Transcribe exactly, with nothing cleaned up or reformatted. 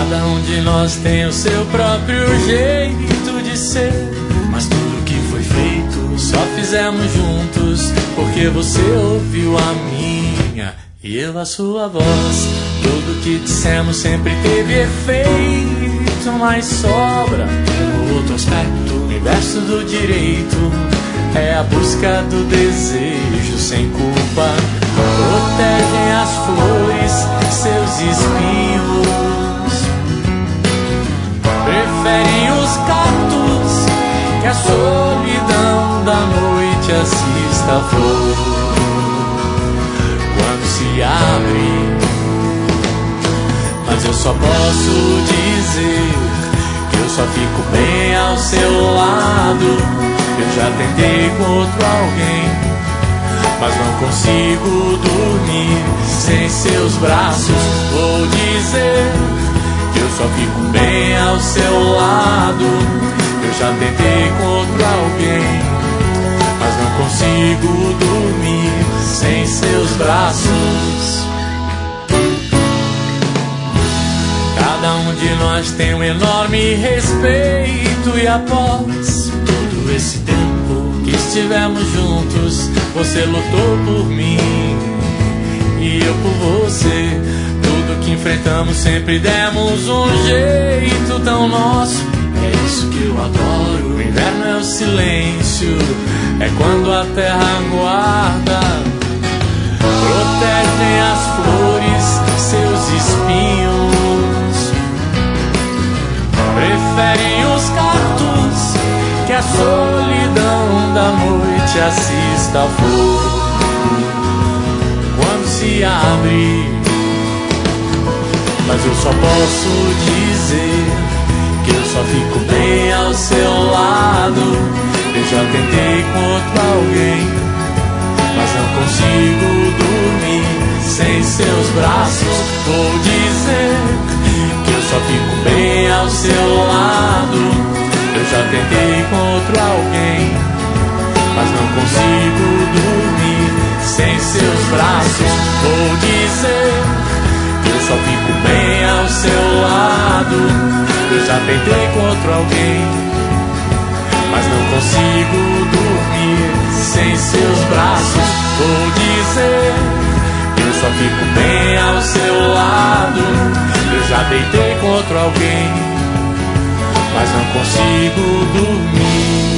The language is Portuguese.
Cada um de nós tem o seu próprio jeito de ser, mas tudo que foi feito só fizemos juntos, porque você ouviu a minha e eu a sua voz. Tudo que dissemos sempre teve efeito, mas sobra um outro aspecto. O inverso do direito é a busca do desejo sem culpa. Protegem as flores, seus espinhos, preferem os cactos que a solidão da noite assista a flor. Quando se abre, mas eu só posso dizer que eu só fico bem ao seu lado. Eu já tentei com outro alguém, mas não consigo dormir sem seus braços. Vou dizer que eu só fico bem ao seu lado. Eu já tentei com outro alguém, mas não consigo dormir sem seus braços. Cada um de nós tem um enorme respeito, e após todo esse tempo que estivemos juntos, você lutou por mim e eu por você. Tudo que enfrentamos sempre demos um jeito tão nosso. É isso que eu adoro. O inverno é o silêncio, é quando a terra aguarda. Protegem as flores, seus espinhos, preferem os cactos que a solidão da noite assista a flor. Quando se abre, mas eu só posso dizer que eu só fico bem ao seu lado. Eu já tentei com outro alguém, mas não consigo dormir sem seus braços. Vou dizer que eu só fico bem ao seu lado. Eu já tentei com outro alguém, mas não consigo dormir sem seus braços. Vou dizer que eu só fico bem ao seu lado. Eu já tentei com outro alguém, mas não consigo dormir sem seus braços. Vou dizer que eu só fico bem ao seu lado. Eu já deitei com outro alguém, mas não consigo dormir